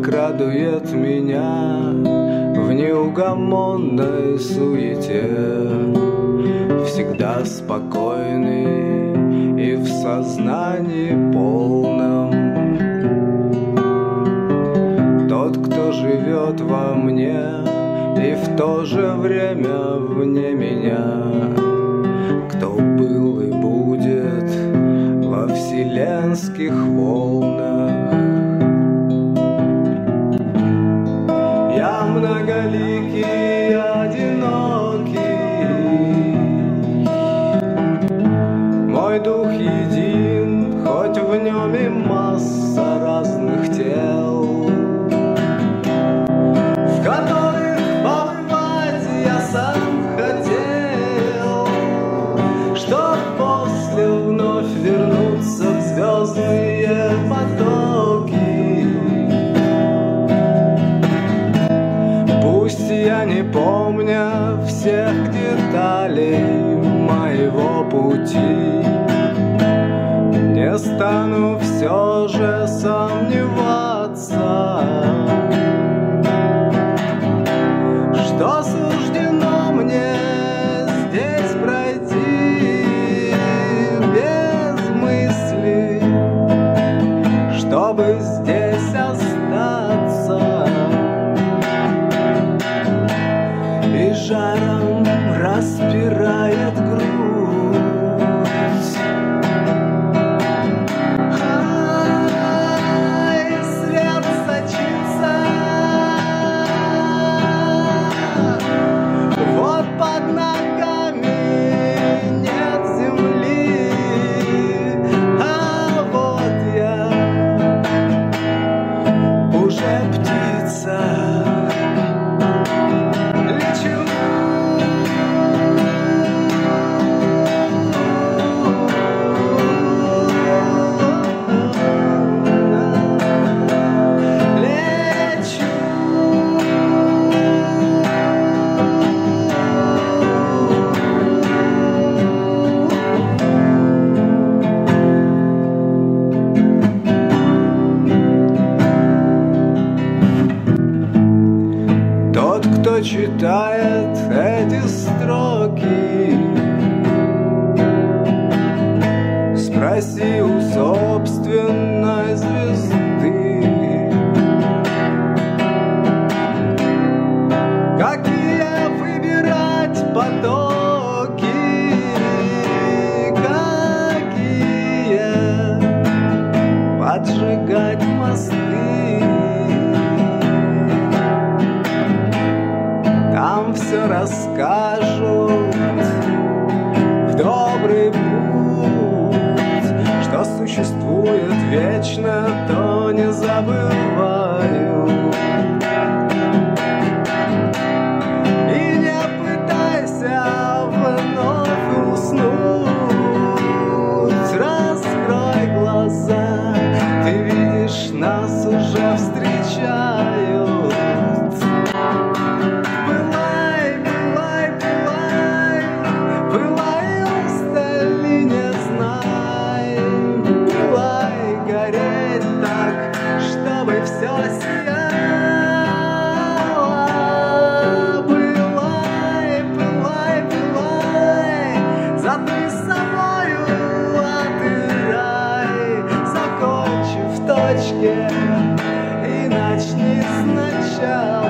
как радует меня в неугомонной суете, всегда спокойный и в сознании полном. Тот, кто живет во мне и в то же время вне меня, кто был и будет во вселенских волнах. Я многоликий и одинокий, мой дух един, хоть в нем и масса разных тел, в которых побывать я сам хотел, чтоб после вновь вернуться в звездные потоки. Пусть я не помня всех деталей моего пути, не стану все же сомневаться, что суждено мне здесь пройти без мысли, чтобы здесь остаться. И жаром распирает грудь. И свет сочится. Вот под ногами нет земли, а вот я уже птица. Тот, кто читает эти строки, спроси у собственной звезды, какие выбирать потоки, какие поджигать мосты. Там все расскажут в добрый путь, что существует вечно, то не забывают. И не пытайся вновь уснуть, раскрой глаза, ты видишь, нас уже встречают. И начни сначала.